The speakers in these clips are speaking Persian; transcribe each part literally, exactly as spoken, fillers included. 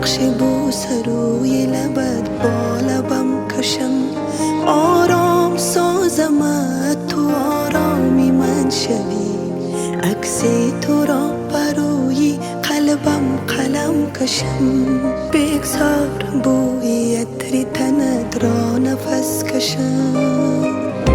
نقش بوس روی لبت با لبم کشم. آرام سازمت تو آرامی من شوی، عکس تو را بروی قلبم قلم کشم. بگذار بوی عطر تنت را نفس کشم.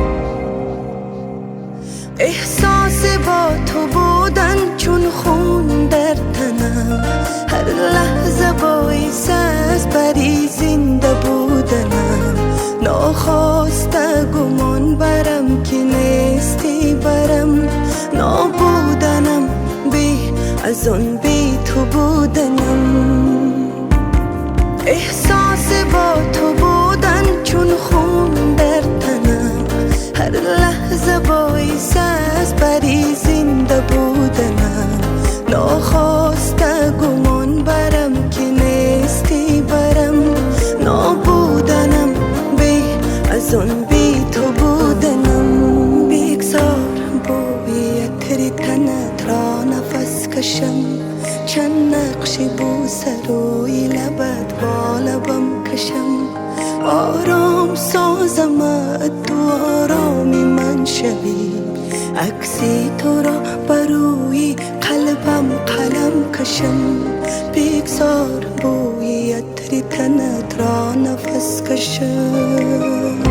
احساس با تو بودن چون خون در تنم، هر لحظه باعث است بری زنده بودنم. ناخواسته گمان برم که نیستی برم، نابودنم به از آن بی تو بودنم. احساس با تو بودن چون خون در تنم، هر لحظه باعث است بری زنده بودنم. ناخواسته گمان برم که نیستی برم، نابودنم به از آن بی تو بودنم. بگذار بوی عطر تنت را نفس کشم، چند نقش بوس روی لبت با لبم کشم. آرام سازمت تو آرامی من شوی، عکس تو را بروی قلبم قلم کشم. بگذار بوی عطر تنت را نفس کشم.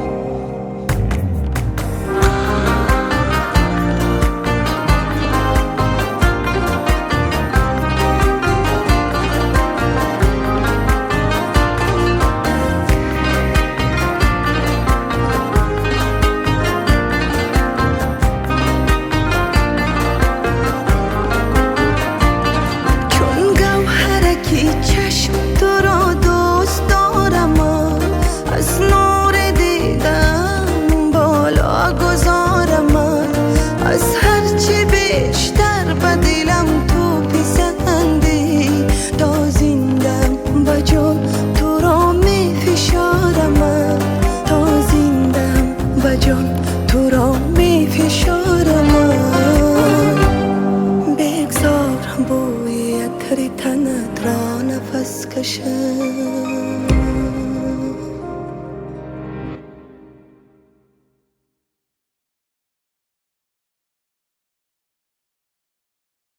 چشم تو را دوست دارم، از نور دیدم بالا گذارم. از هرچی بیشتر به دلم تو پسندی، تا زندم به جان تو را می فشارم. تا زندم به جان تو را می فشارم. بگذار بوی عطر تنت را نفس کشم.